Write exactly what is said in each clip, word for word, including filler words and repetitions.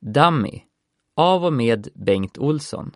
Dummy av och med Bengt Olsson.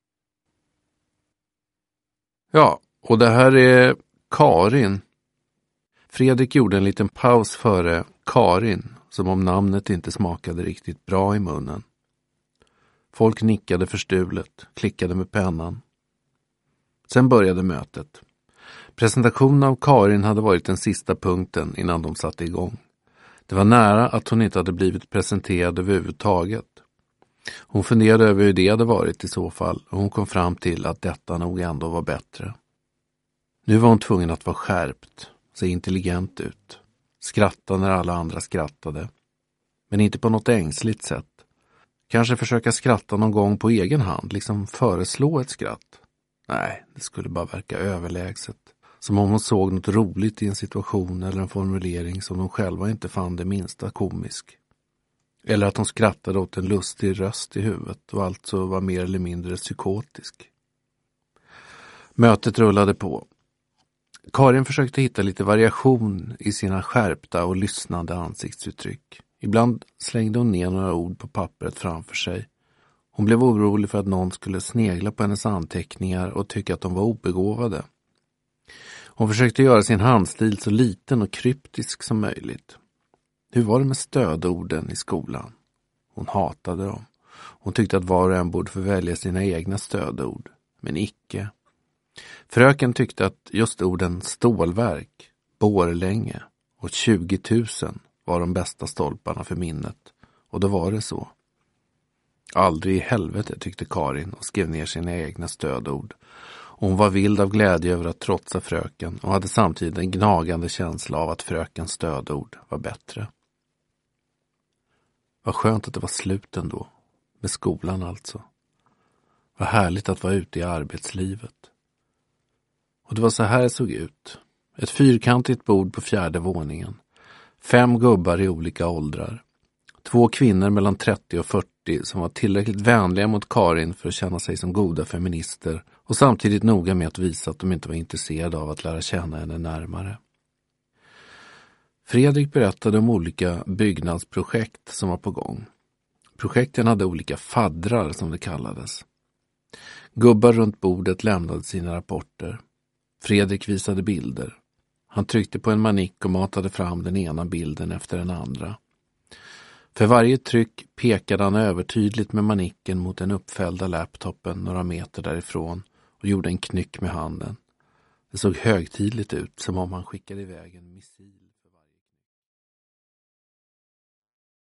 Ja, och det här är Karin. Fredrik gjorde en liten paus före Karin, som om namnet inte smakade riktigt bra i munnen. Folk nickade förstulet, klickade med pennan. Sen började mötet. Presentationen av Karin hade varit den sista punkten innan de satte igång. Det var nära att hon inte hade blivit presenterad överhuvudtaget. Hon funderade över hur det hade varit i så fall och hon kom fram till att detta nog ändå var bättre. Nu var hon tvungen att vara skärpt, se intelligent ut, skratta när alla andra skrattade. Men inte på något ängsligt sätt. Kanske försöka skratta någon gång på egen hand, liksom föreslå ett skratt. Nej, det skulle bara verka överlägset. Som om hon såg något roligt i en situation eller en formulering som de själva inte fann det minsta komisk. Eller att hon skrattade åt en lustig röst i huvudet och alltså var mer eller mindre psykotisk. Mötet rullade på. Karin försökte hitta lite variation i sina skärpta och lyssnande ansiktsuttryck. Ibland slängde hon ner några ord på pappret framför sig. Hon blev orolig för att någon skulle snegla på hennes anteckningar och tycka att de var obegåvade. Hon försökte göra sin handstil så liten och kryptisk som möjligt. Hur var det med stödorden i skolan? Hon hatade dem. Hon tyckte att var och en borde få välja sina egna stödord. Men icke. Fröken tyckte att just orden stålverk, Borlänge och tjugo tusen var de bästa stolparna för minnet. Och då var det så. Aldrig i helvete, tyckte Karin och skrev ner sina egna stödord. Hon var vild av glädje över att trotsa fröken och hade samtidigt en gnagande känsla av att frökens stödord var bättre. Vad skönt att det var slut ändå. Med skolan alltså. Vad härligt att vara ute i arbetslivet. Och det var så här det såg ut. Ett fyrkantigt bord på fjärde våningen. Fem gubbar i olika åldrar. Två kvinnor mellan trettio och fyrtio som var tillräckligt vänliga mot Karin för att känna sig som goda feminister och samtidigt noga med att visa att de inte var intresserade av att lära känna henne närmare. Fredrik berättade om olika byggnadsprojekt som var på gång. Projekten hade olika faddrar som det kallades. Gubbar runt bordet lämnade sina rapporter. Fredrik visade bilder. Han tryckte på en manick och matade fram den ena bilden efter den andra. För varje tryck pekade han övertydligt med manicken mot den uppfällda laptopen några meter därifrån och gjorde en knyck med handen. Det såg högtidligt ut, som om han skickade iväg en missil.